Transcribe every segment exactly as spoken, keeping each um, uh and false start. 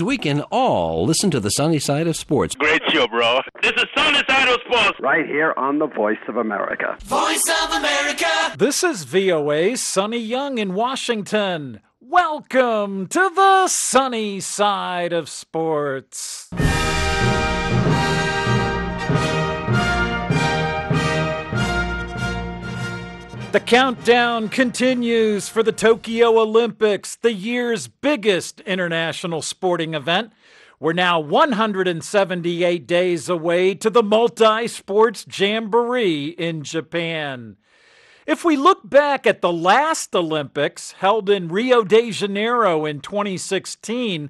we can all listen to the sunny side of sports. Great show, bro. This is Sunny Side of Sports. Right here on the Voice of America. Voice of America. This is V O A's Sonny Young in Washington. Welcome to the sunny side of sports. The countdown continues for the Tokyo Olympics, the year's biggest international sporting event. We're now one hundred seventy-eight days away to the multi-sports jamboree in Japan. If we look back at the last Olympics, held in Rio de Janeiro in twenty sixteen,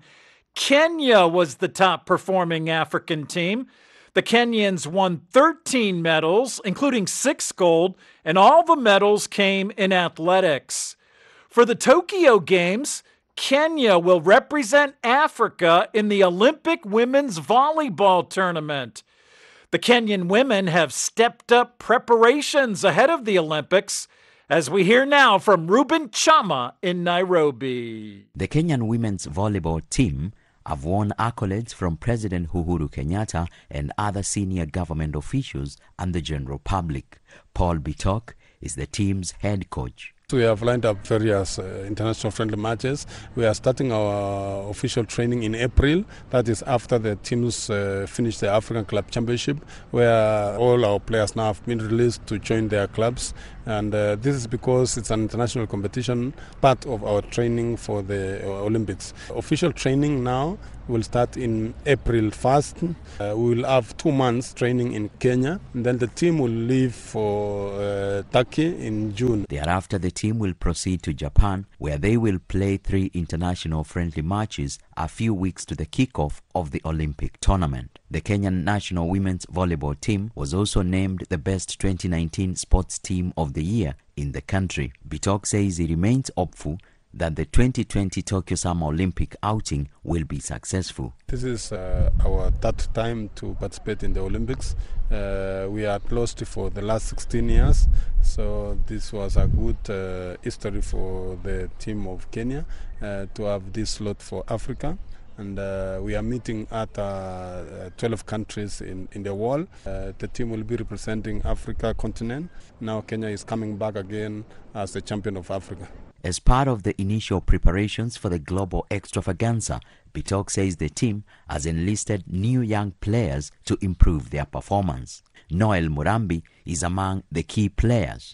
Kenya was the top-performing African team. The Kenyans won thirteen medals, including six gold, and all the medals came in athletics. For the Tokyo Games, Kenya will represent Africa in the Olympic women's volleyball tournament. The Kenyan women have stepped up preparations ahead of the Olympics, as we hear now from Reuben Chama in Nairobi. The Kenyan women's volleyball team have won accolades from President Uhuru Kenyatta and other senior government officials and the general public. Paul Bitok is the team's head coach. We have lined up various uh, international friendly matches. We are starting our official training in April. That is after the teams uh, finish the African Club Championship, where all our players now have been released to join their clubs. And uh, this is because it's an international competition, part of our training for the uh, Olympics. Official training now will start in April first. Uh, we will have two months training in Kenya, and then the team will leave for uh, Turkey in June. Thereafter, the team will proceed to Japan, where they will play three international friendly matches a few weeks to the kickoff of the Olympic tournament. The Kenyan national women's volleyball team was also named the best twenty nineteen sports team of the year in the country. Bitok says he remains hopeful that the twenty twenty Tokyo Summer Olympic outing will be successful. This is uh, our third time to participate in the Olympics. Uh, we are closed for the last sixteen years, so this was a good uh, history for the team of Kenya uh, to have this slot for Africa. And uh, we are meeting at uh, twelve countries in, in the world. Uh, the team will be representing Africa continent. Now Kenya is coming back again as the champion of Africa. As part of the initial preparations for the global extravaganza, Bitok says the team has enlisted new young players to improve their performance. Noel Murambi is among the key players.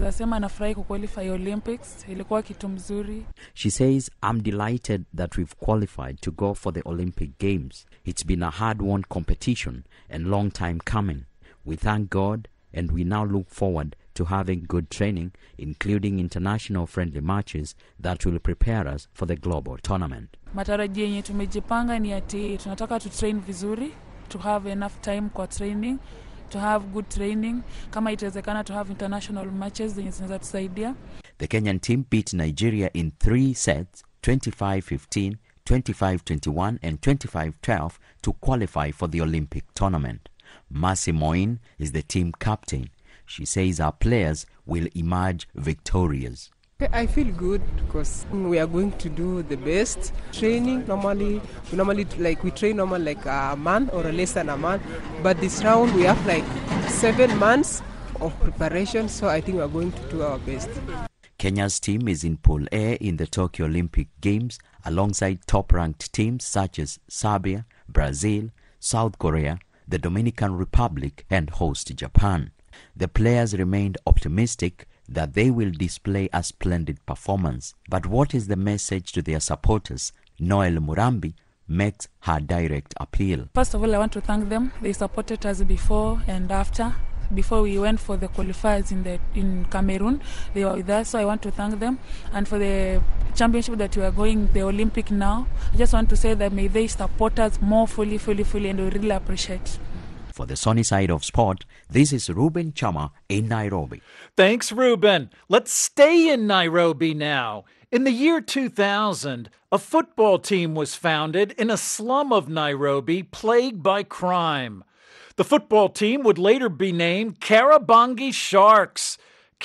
She says, I'm delighted that we've qualified to go for the Olympic Games. It's been a hard-won competition and long time coming. We thank God and we now look forward to having good training, including international friendly matches that will prepare us for the global tournament. Matarajio yenye tumejipanga ni ati tunataka to train vizuri, to have enough time kwa training, to have good training, kama itawezekana to have international matches zenye zinaweza tusaidia. The Kenyan team beat Nigeria in three sets, twenty-five fifteen, twenty-five twenty-one and twenty-five twelve to qualify for the Olympic tournament. Mercy Moin is the team captain. She says our players will emerge victorious. I feel good because we are going to do the best training. Normally, we normally like we train normal like a month or less than a month, but this round we have like seven months of preparation. So I think we are going to do our best. Kenya's team is in Pool A in the Tokyo Olympic Games alongside top-ranked teams such as Serbia, Brazil, South Korea, the Dominican Republic, and host Japan. The players remained optimistic that they will display a splendid performance. But what is the message to their supporters? Noel Murambi makes her direct appeal. First of all, I want to thank them. They supported us before and after. Before we went for the qualifiers in the in Cameroon, they were with us, so I want to thank them. And for the championship that we are going, the Olympic now, I just want to say that may they support us more fully, fully, fully, and we really appreciate. For the sunny side of sport, this is Reuben Chama in Nairobi. Thanks, Reuben. Let's stay in Nairobi now. In the year two thousand, a football team was founded in a slum of Nairobi plagued by crime. The football team would later be named Kariobangi Sharks,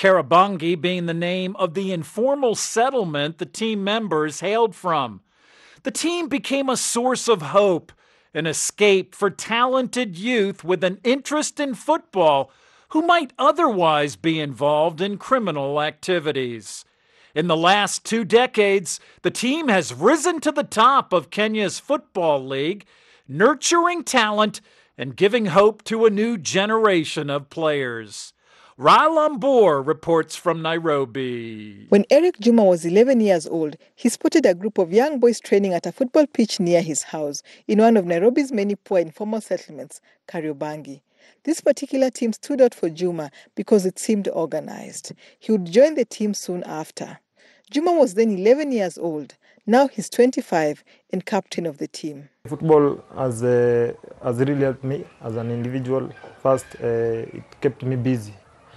Kariobangi being the name of the informal settlement the team members hailed from. the team became a source of hope, an escape for talented youth with an interest in football who might otherwise be involved in criminal activities. In the last two decades, the team has risen to the top of Kenya's football league, nurturing talent and giving hope to a new generation of players. Rael Ambor reports from Nairobi. When Eric Juma was eleven years old, he spotted a group of young boys training at a football pitch near his house in one of Nairobi's many poor informal settlements, Kariobangi. This particular team stood out for Juma because it seemed organized. He would join the team soon after. Juma was then eleven years old. Now he's twenty-five and captain of the team. Football has, uh, has really helped me as an individual. First, uh, it kept me busy.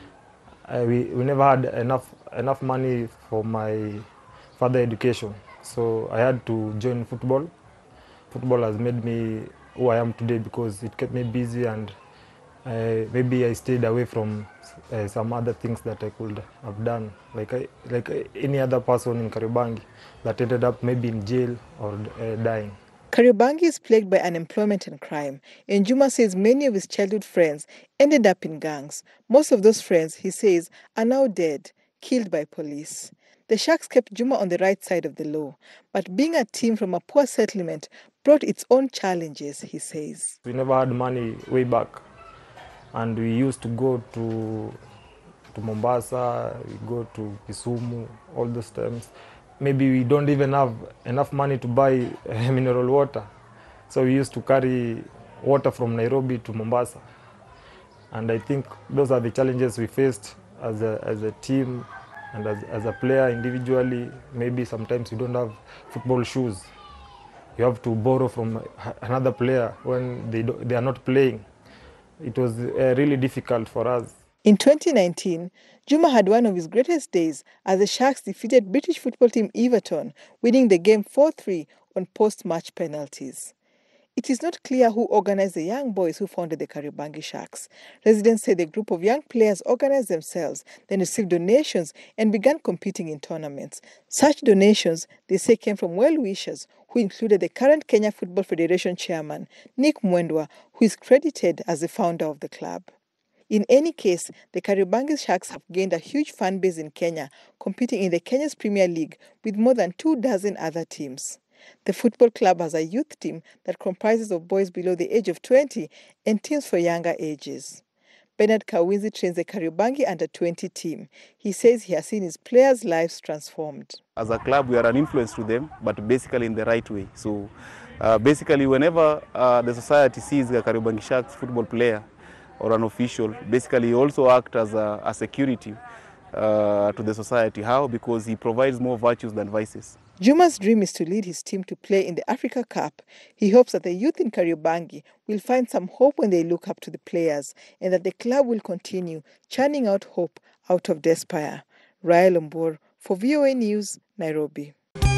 Uh, we, we never had enough, enough money for my further education, so I had to join football. Football has made me who I am today because it kept me busy, and uh, maybe I stayed away from uh, some other things that I could have done, like I, like any other person in Kariobangi that ended up maybe in jail or uh, dying. Kariobangi is plagued by unemployment and crime, and Juma says many of his childhood friends ended up in gangs. Most of those friends, he says, are now dead, killed by police. The Sharks kept Juma on the right side of the law, but being a team from a poor settlement brought its own challenges, he says. We never had money way back, and we used to go to, to Mombasa, we go to Kisumu, all those times. Maybe we don't even have enough money to buy uh, mineral water. So we used to carry water from Nairobi to Mombasa. And I think those are the challenges we faced as a, as a team and as, as a player individually. Maybe sometimes you don't have football shoes. You have to borrow from another player when they, do, they are not playing. It was uh, really difficult for us. In twenty nineteen, Juma had one of his greatest days as the Sharks defeated British football team Everton, winning the game four three on post-match penalties. It is not clear who organized the young boys who founded the Kariobangi Sharks. Residents say the group of young players organized themselves, then received donations and began competing in tournaments. Such donations, they say, came from well-wishers who included the current Kenya Football Federation chairman, Nick Mwendwa, who is credited as the founder of the club. In any case, the Kariobangi Sharks have gained a huge fan base in Kenya, competing in the Kenya's Premier League with more than two dozen other teams. The football club has a youth team that comprises of boys below the age of twenty and teams for younger ages. Bernard Kawinzi trains the Kariobangi under twenty team. He says he has seen his players' lives transformed. As a club, we are an influence to them, but basically in the right way. So uh, basically, whenever uh, the society sees a Kariobangi Sharks football player or an official, basically he also acts as a, a security uh, to the society. How? Because he provides more virtues than vices. Juma's dream is to lead his team to play in the Africa Cup. He hopes that the youth in Kariobangi will find some hope when they look up to the players, and that the club will continue churning out hope out of despair. Rael Ambor for V O A News, Nairobi.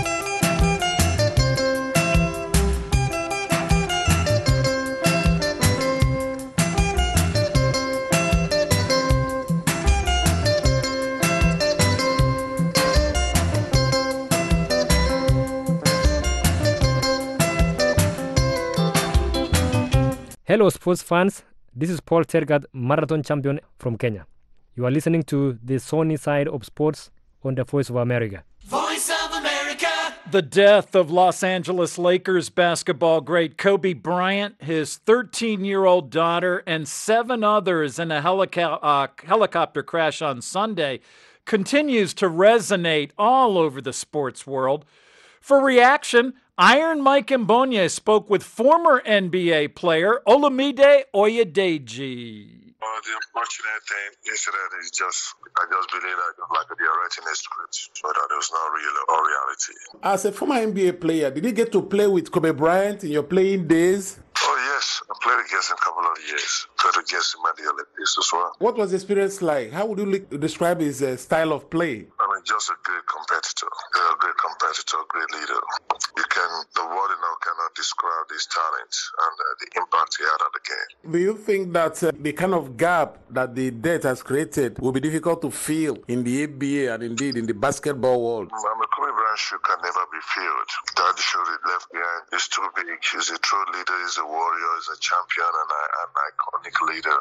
Hello sports fans, this is Paul Tergat, marathon champion from Kenya. You are listening to the Sunny Side of Sports on the Voice of America. Voice of America! The death of Los Angeles Lakers basketball great Kobe Bryant, his thirteen-year-old daughter, and seven others in a helico- uh, helicopter crash on Sunday continues to resonate all over the sports world. For reaction, Iron Mike Mbonye spoke with former N B A player Olamide Oyedeji. Uh, the unfortunate thing incident is just, I just believe that like they are writing a script, so that it was not real or reality. As a former N B A player, did you get to play with Kobe Bryant in your playing days? Oh yes, I played against him a couple of years. Played against him at the Olympics as well. What was the experience like? How would you describe his uh, style of play? I mean, just a great competitor, a great competitor, great leader. You can, the word enough cannot describe his talents and uh, the impact he had on the game. Do you think that uh, the kind of gap that the death has created will be difficult to fill in the N B A and indeed in the basketball world? I mean, Kobe Bryant's shoe can never be filled. That shoe he left behind is too big. He's a true leader, he's a warrior, he's a champion and a, an iconic leader.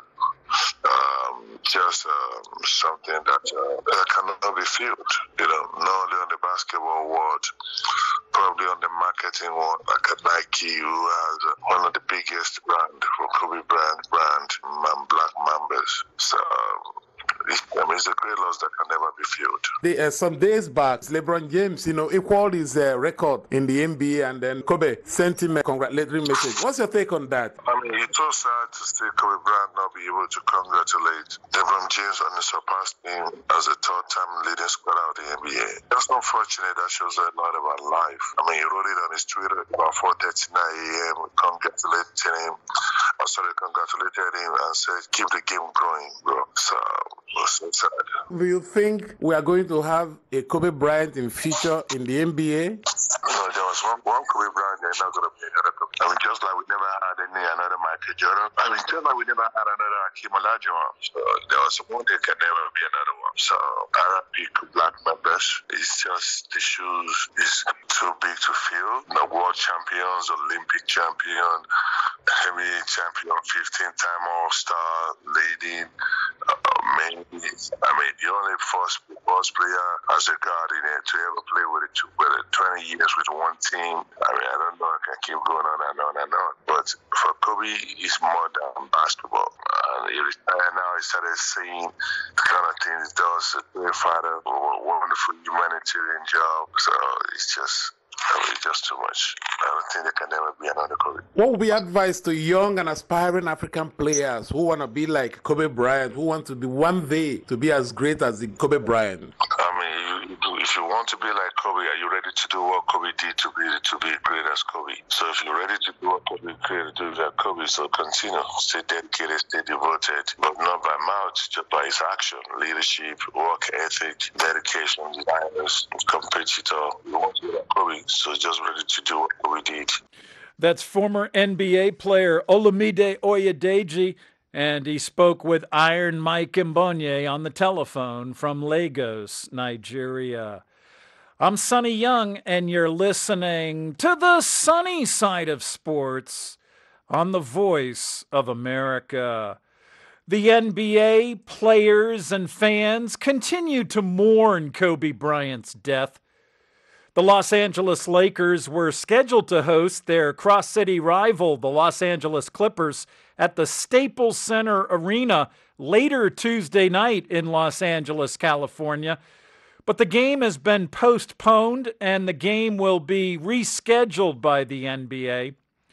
Um, just um, something that uh, cannot be filled, you know, not only on the basketball world, probably on the marketing world, like a Nike, who has uh, one of the biggest brand for Kobe Bryant brand, man, Black Mambas. So, um, it's, I mean, it's a great loss that can never be filled. The, uh, some days back, LeBron James, you know, equaled his uh, record in the N B A, and then Kobe sent him a congratulatory message. What's your take on that? I mean, it's so sad to see Kobe Bryant not be able to congratulate LeBron James on the surpassed him as a third-time leading scorer of the N B A. That's unfortunate. That shows a lot about life. I mean, he wrote it on his Twitter about four thirty-nine a.m. congratulating him. I sorry, congratulated him and said, keep the game growing, bro. So, so sad. Do you think we are going to have a Kobe Bryant in future in the N B A? No, there was one, one Kobe Bryant, there's not going to be another Kobe. I mean, just like we never had any another Michael Jordan. I mean, just like we never had another Hakeem Olajuwon. So there was one, there can never be another one. So R I P Black Members. It's just the shoes is too big to fill. No world champions, Olympic champion, heavyweight champion, fifteen-time All-Star, leading. Uh, maybe, I mean, the only first, first player as a guard in it to ever play with it, with it twenty years with one team. I mean, I don't know, I can keep going on and on and on. But for Kobe, it's more than basketball. And he retired now, he started seeing the kind of things he does, a great father, a wonderful humanitarian job. So it's just, I mean, it's just too much. I don't think there can never be another Kobe. What would be advice to young and aspiring African players who want to be like Kobe Bryant, who want to be one day to be as great as the Kobe Bryant? I mean, you, if you want to be like Kobe, are you ready to do what Kobe did to be to be great as Kobe? So if you're ready to do what Kobe did to do like Kobe, so continue, stay dedicated, stay devoted, but not by mouth, just by his action, leadership, work ethic, dedication, desires, competitor. You want to be like Kobe, so just ready to do what Kobe did. That's former N B A player Olamide Oyedeji, and he spoke with Iron Mike Mbonye on the telephone from Lagos, Nigeria. I'm Sonny Young, and you're listening to the sunny side of sports on the Voice of America. The N B A players and fans continue to mourn Kobe Bryant's death. The Los Angeles Lakers were scheduled to host their cross-city rival, the Los Angeles Clippers, at the Staples Center Arena later Tuesday night in Los Angeles, California. But the game has been postponed, and the game will be rescheduled by the N B A.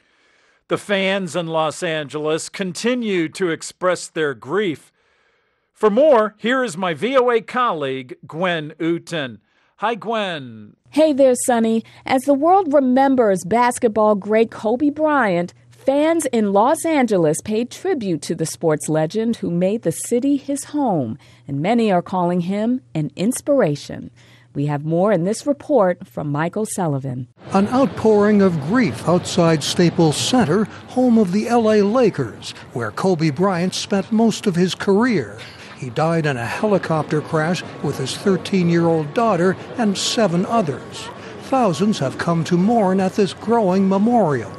The fans in Los Angeles continue to express their grief. For more, here is my V O A colleague, Gwen Uten. Hi, Gwen. Hey there, Sonny. As the world remembers basketball great Kobe Bryant, fans in Los Angeles paid tribute to the sports legend who made the city his home, and many are calling him an inspiration. We have more in this report from Michael Sullivan. An outpouring of grief outside Staples Center, home of the L A Lakers, where Kobe Bryant spent most of his career. He died in a helicopter crash with his thirteen-year-old daughter and seven others. Thousands have come to mourn at this growing memorial.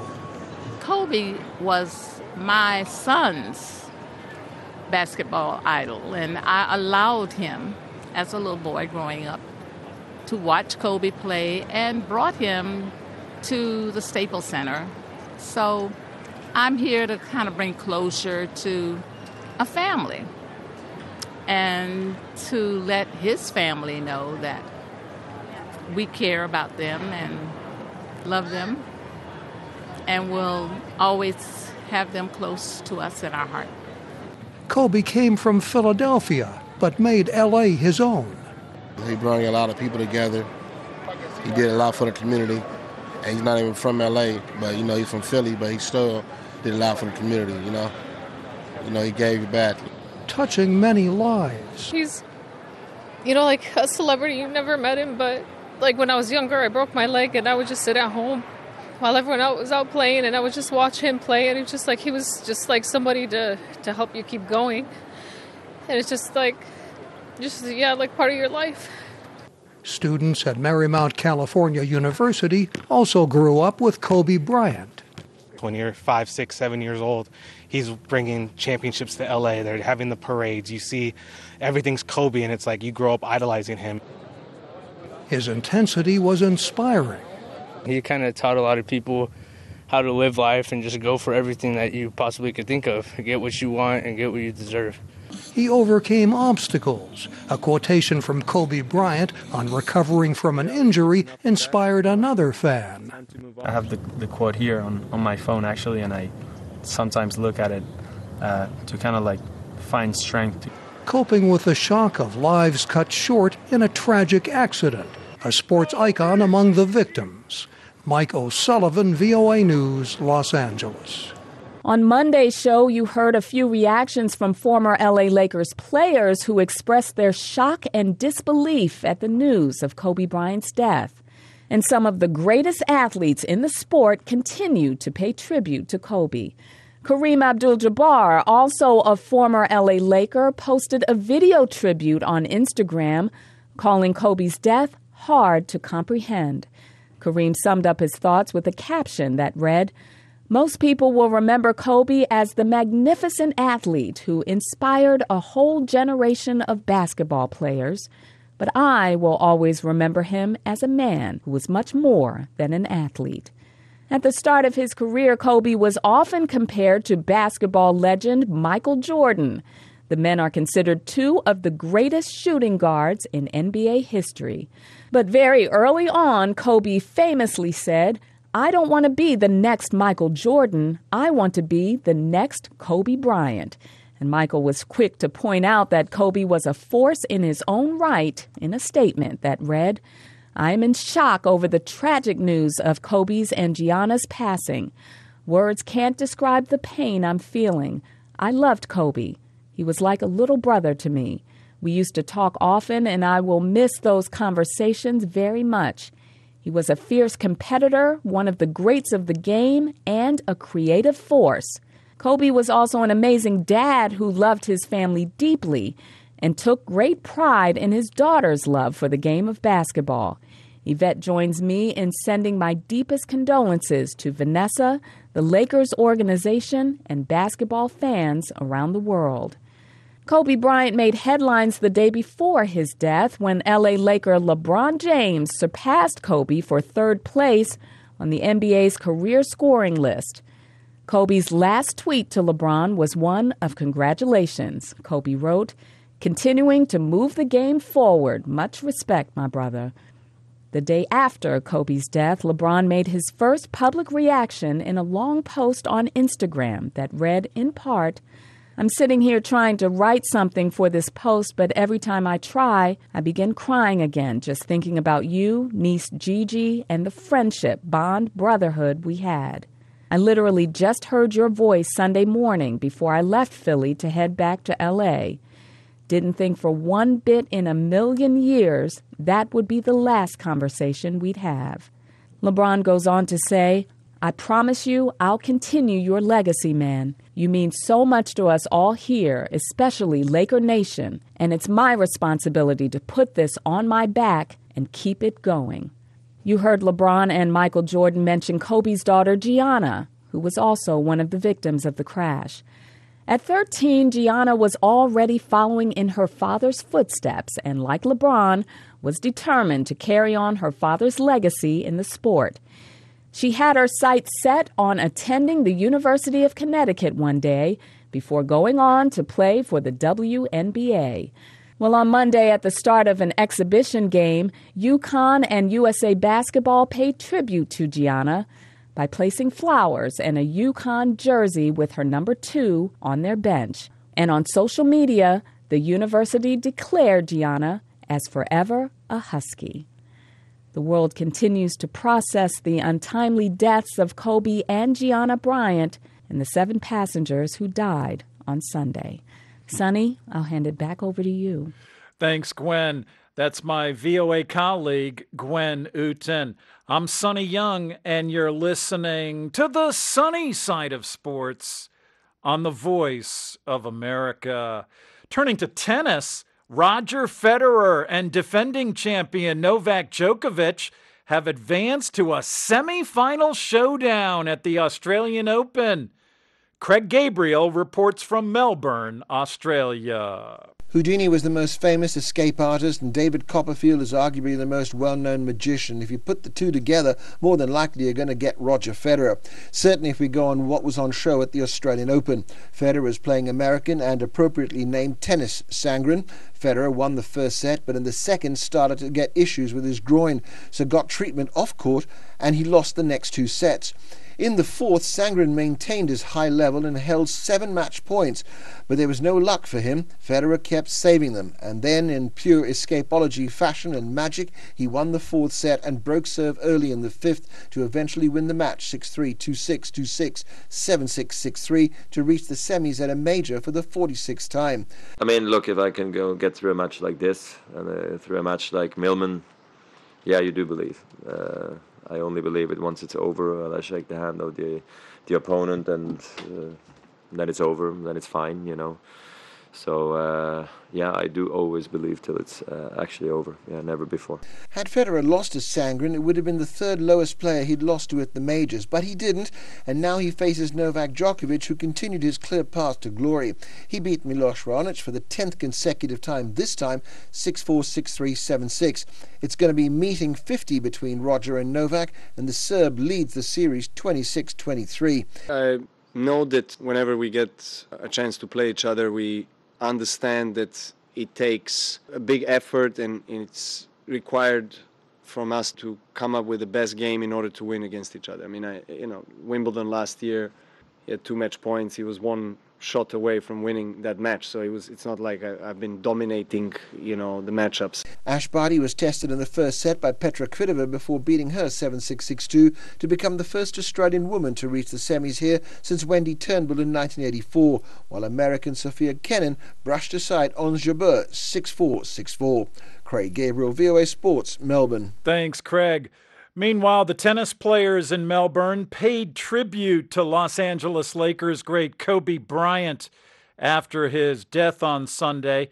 Kobe was my son's basketball idol, and I allowed him, as a little boy growing up, to watch Kobe play and brought him to the Staples Center. So I'm here to kind of bring closure to a family and to let his family know that we care about them and love them and will always have them close to us in our heart. Kobe came from Philadelphia, but made L A his own. He brought a lot of people together. He did a lot for the community. And he's not even from L A, but, you know, he's from Philly, but he still did a lot for the community, you know. You know, he gave it back. Touching many lives. He's you know, like a celebrity. You've never met him, but like when I was younger, I broke my leg and I would just sit at home while everyone else was out playing, and I would just watch him play, and it's just like he was just like somebody to, to help you keep going. And it's just like, just, yeah, like part of your life. Students at Marymount California University also grew up with Kobe Bryant. When you're five, six, seven years old, he's bringing championships to L A. They're having the parades. You see everything's Kobe, and it's like you grow up idolizing him. His intensity was inspiring. He kind of taught a lot of people how to live life and just go for everything that you possibly could think of. Get what you want and get what you deserve. He overcame obstacles. A quotation from Kobe Bryant on recovering from an injury inspired another fan. I have the, the quote here on, on my phone, actually, and I sometimes look at it uh, to kind of like find strength. Coping with the shock of lives cut short in a tragic accident. A sports icon among the victims. Mike O'Sullivan, V O A News, Los Angeles. On Monday's show, you heard a few reactions from former L A Lakers players who expressed their shock and disbelief at the news of Kobe Bryant's death. And some of the greatest athletes in the sport continue to pay tribute to Kobe. Kareem Abdul-Jabbar, also a former L A Laker, posted a video tribute on Instagram calling Kobe's death hard to comprehend. Kareem summed up his thoughts with a caption that read, "Most people will remember Kobe as the magnificent athlete who inspired a whole generation of basketball players, but I will always remember him as a man who was much more than an athlete." At the start of his career, Kobe was often compared to basketball legend Michael Jordan. The men are considered two of the greatest shooting guards in N B A history. But very early on, Kobe famously said, "I don't want to be the next Michael Jordan. I want to be the next Kobe Bryant." And Michael was quick to point out that Kobe was a force in his own right in a statement that read, "I am in shock over the tragic news of Kobe's and Gianna's passing. Words can't describe the pain I'm feeling. I loved Kobe. He was like a little brother to me. We used to talk often, and I will miss those conversations very much. He was a fierce competitor, one of the greats of the game, and a creative force. Kobe was also an amazing dad who loved his family deeply and took great pride in his daughter's love for the game of basketball. Yvette joins me in sending my deepest condolences to Vanessa, the Lakers organization, and basketball fans around the world." Kobe Bryant made headlines the day before his death when L A Laker LeBron James surpassed Kobe for third place on the N B A's career scoring list. Kobe's last tweet to LeBron was one of congratulations. Kobe wrote, "Continuing to move the game forward. Much respect, my brother." The day after Kobe's death, LeBron made his first public reaction in a long post on Instagram that read, in part, "I'm sitting here trying to write something for this post, but every time I try, I begin crying again, just thinking about you, niece Gigi, and the friendship, bond, brotherhood we had. I literally just heard your voice Sunday morning before I left Philly to head back to L A. Didn't think for one bit in a million years that would be the last conversation we'd have." LeBron goes on to say, "I promise you I'll continue your legacy, man. You mean so much to us all here, especially Laker Nation, and it's my responsibility to put this on my back and keep it going." You heard LeBron and Michael Jordan mention Kobe's daughter Gianna, who was also one of the victims of the crash. At thirteen, Gianna was already following in her father's footsteps and, like LeBron, was determined to carry on her father's legacy in the sport. She had her sights set on attending the University of Connecticut one day before going on to play for the W N B A. Well, on Monday at the start of an exhibition game, UConn and U S A Basketball paid tribute to Gianna by placing flowers and a UConn jersey with her number two on their bench. And on social media, the university declared Gianna as forever a Husky. The world continues to process the untimely deaths of Kobe and Gianna Bryant and the seven passengers who died on Sunday. Sonny, I'll hand it back over to you. Thanks, Gwen. That's my V O A colleague, Gwen Uten. I'm Sonny Young, and you're listening to the sunny side of sports on the Voice of America. Turning to tennis, Roger Federer and defending champion Novak Djokovic have advanced to a semifinal showdown at the Australian Open. Craig Gabriel reports from Melbourne, Australia. Houdini was the most famous escape artist, and David Copperfield is arguably the most well-known magician. If you put the two together, more than likely you're going to get Roger Federer. Certainly if we go on what was on show at the Australian Open. Federer is playing American and appropriately named Tennis Sangren. Federer won the first set, but in the second started to get issues with his groin, so got treatment off court, and he lost the next two sets. In the fourth, Sangren maintained his high level and held seven match points, but there was no luck for him. Federer kept saving them, and then in pure escapology fashion and magic, he won the fourth set and broke serve early in the fifth to eventually win the match six three, two six, two six, seven six, six three to reach the semis at a major for the forty-sixth time. I mean, look, if I can go get through a match like this and uh, through a match like Millman, yeah, you do believe. Uh, I only believe it once it's over. I shake the hand of the the opponent, and uh, then it's over. Then it's fine, you know. So uh, yeah, I do always believe till it's uh, actually over. Yeah, never before. Had Federer lost to Sangren, it would have been the third lowest player he'd lost to at the majors, but he didn't, and now he faces Novak Djokovic, who continued his clear path to glory. He beat Milos Raonic for the tenth consecutive time, this time six four, six three, seven six. It's going to be meeting fifty between Roger and Novak, and the Serb leads the series twenty-six twenty-three. I know that whenever we get a chance to play each other, we understand that it takes a big effort, and it's required from us to come up with the best game in order to win against each other. I mean, I, you know, Wimbledon last year, he had two match points. He was one shot away from winning that match, so it was. It's not like I, I've been dominating, you know, the matchups. Ash Barty was tested in the first set by Petra Kvitova before beating her seven six, six two to become the first Australian woman to reach the semis here since Wendy Turnbull in nineteen eighty-four, while American Sophia Kenin brushed aside Ons Jabeur six four, six four. Craig Gabriel, V O A Sports, Melbourne. Thanks, Craig. Meanwhile, the tennis players in Melbourne paid tribute to Los Angeles Lakers great Kobe Bryant after his death on Sunday.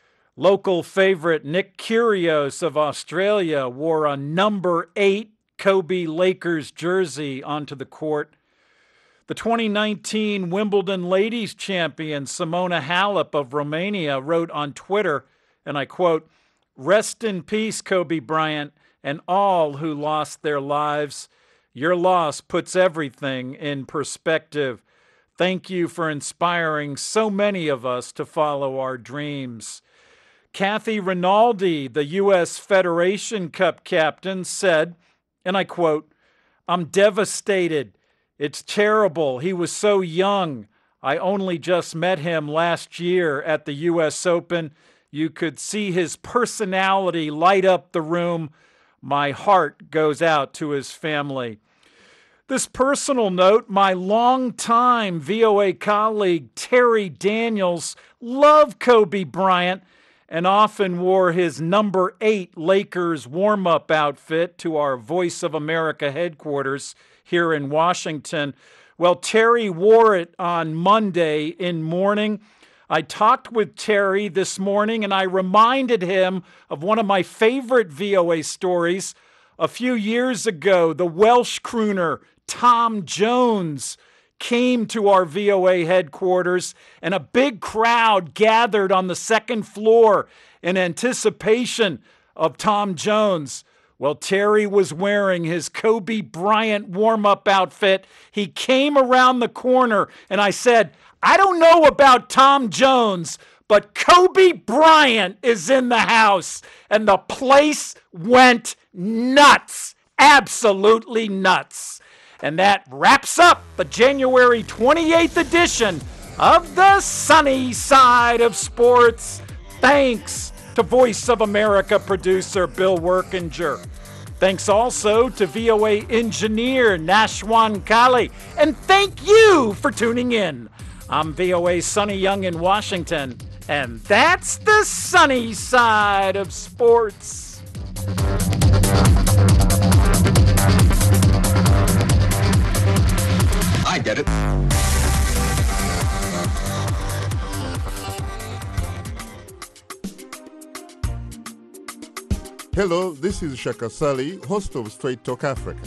Local favorite Nick Kyrgios of Australia wore a number eight Kobe Lakers jersey onto the court. The twenty nineteen Wimbledon ladies champion Simona Halep of Romania wrote on Twitter, and I quote, "Rest in peace, Kobe Bryant, and all who lost their lives. Your loss puts everything in perspective. Thank you for inspiring so many of us to follow our dreams." Kathy Rinaldi, the U S Federation Cup captain, said, and I quote, "I'm devastated. It's terrible. He was so young. I only just met him last year at the U S Open. You could see his personality light up the room. My heart goes out to his family." This personal note, my longtime V O A colleague Terry Daniels loved Kobe Bryant and often wore his number eight Lakers warm-up outfit to our Voice of America headquarters here in Washington. Well, Terry wore it on Monday in mourning. I talked with Terry this morning, and I reminded him of one of my favorite V O A stories. A few years ago, the Welsh crooner Tom Jones came to our V O A headquarters, and a big crowd gathered on the second floor in anticipation of Tom Jones. Well, Terry was wearing his Kobe Bryant warm-up outfit. He came around the corner, and I said, "I don't know about Tom Jones, but Kobe Bryant is in the house." And the place went nuts, absolutely nuts. And that wraps up the January twenty-eighth edition of the Sunny Side of Sports. Thanks to Voice of America producer Bill Workinger. Thanks also to V O A engineer Nashwan Kali. And thank you for tuning in. I'm V O A's Sonny Young in Washington, And that's the sunny side of sports. I get it. Hello, this is Shaka Sali, host of Straight Talk Africa.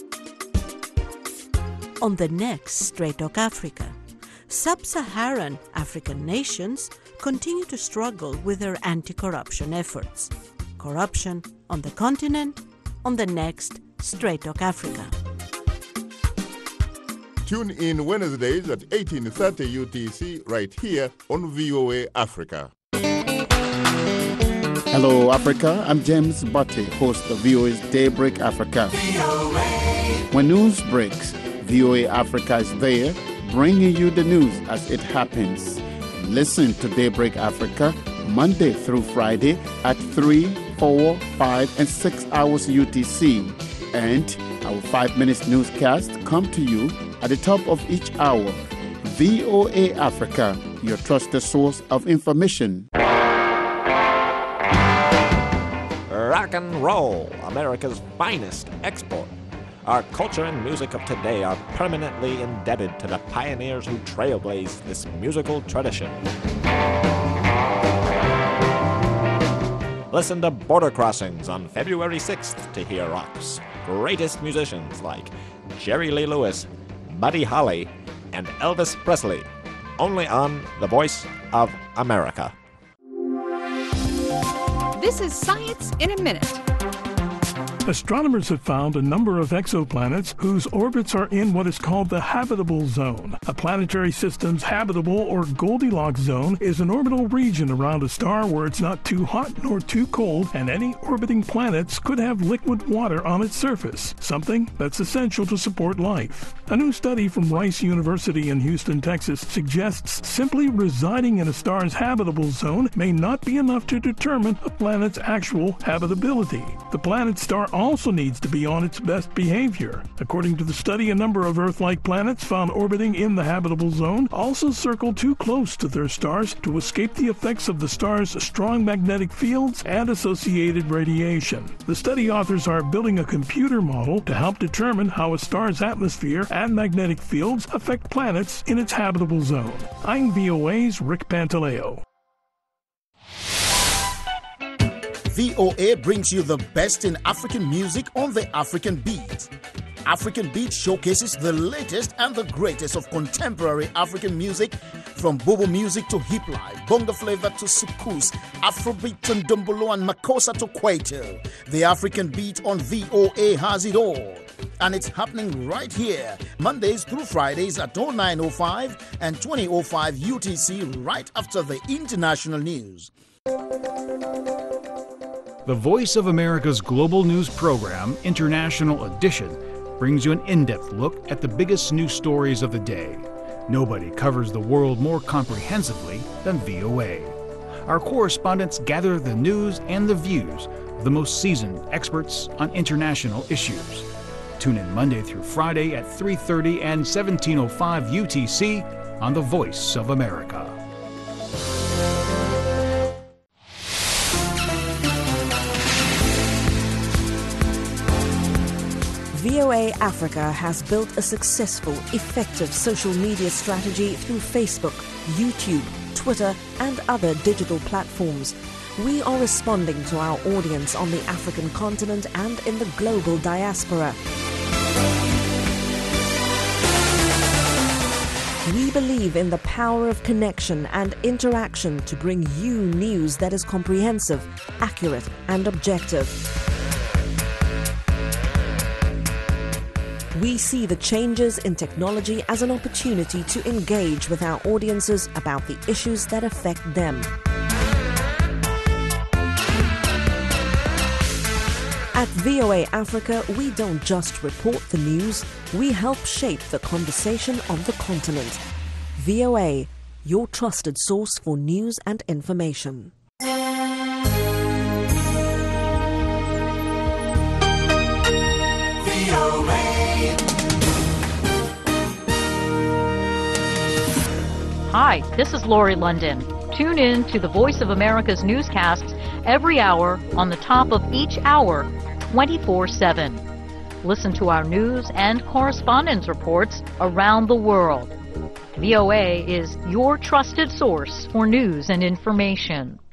On the next Straight Talk Africa, sub-Saharan African nations continue to struggle with their anti-corruption efforts. Corruption on the continent, on the next Straight Talk Africa. Tune in Wednesdays at eighteen thirty U T C right here on V O A Africa. Hello, Africa. I'm James Butte, host of V O A's Daybreak Africa. When news breaks, V O A Africa is there, bringing you the news as it happens. Listen to Daybreak Africa Monday through Friday at three, four, five, and six hours U T C. And our five minutes newscast come to you at the top of each hour. V O A Africa, your trusted source of information. Rock and roll, America's finest export. Our culture and music of today are permanently indebted to the pioneers who trailblazed this musical tradition. Listen to Border Crossings on February sixth to hear rock's greatest musicians like Jerry Lee Lewis, Buddy Holly, and Elvis Presley, only on The Voice of America. This is Science in a Minute. Astronomers have found a number of exoplanets whose orbits are in what is called the habitable zone. A planetary system's habitable or Goldilocks zone is an orbital region around a star where it's not too hot nor too cold, and any orbiting planets could have liquid water on its surface, something that's essential to support life. A new study from Rice University in Houston, Texas, suggests simply residing in a star's habitable zone may not be enough to determine a planet's actual habitability. The planet star also needs to be on its best behavior. According to the study, a number of Earth-like planets found orbiting in the habitable zone also circle too close to their stars to escape the effects of the star's strong magnetic fields and associated radiation. The study authors are building a computer model to help determine how a star's atmosphere and magnetic fields affect planets in its habitable zone. I'm V O A's Rick Pantaleo. V O A brings you the best in African music on the African Beat. African Beat showcases the latest and the greatest of contemporary African music, from bobo music to hip life, bonga flavor to soukous, Afrobeat and Ndombolo and Makossa to Kwaito. The African Beat on V O A has it all. And it's happening right here, Mondays through Fridays at oh nine oh five and twenty oh five U T C, right after the international news. The Voice of America's global news program, International Edition, brings you an in-depth look at the biggest news stories of the day. Nobody covers the world more comprehensively than V O A. Our correspondents gather the news and the views of the most seasoned experts on international issues. Tune in Monday through Friday at three thirty and seventeen oh five U T C on The Voice of America. V O A Africa has built a successful, effective social media strategy through Facebook, YouTube, Twitter, and other digital platforms. We are responding to our audience on the African continent and in the global diaspora. We believe in the power of connection and interaction to bring you news that is comprehensive, accurate, and objective. We see the changes in technology as an opportunity to engage with our audiences about the issues that affect them. At V O A Africa, we don't just report the news, we help shape the conversation on the continent. V O A, your trusted source for news and information. Hi, this is Lori London. Tune in to the Voice of America's newscasts every hour on the top of each hour, twenty-four seven. Listen to our news and correspondence reports around the world. V O A is your trusted source for news and information.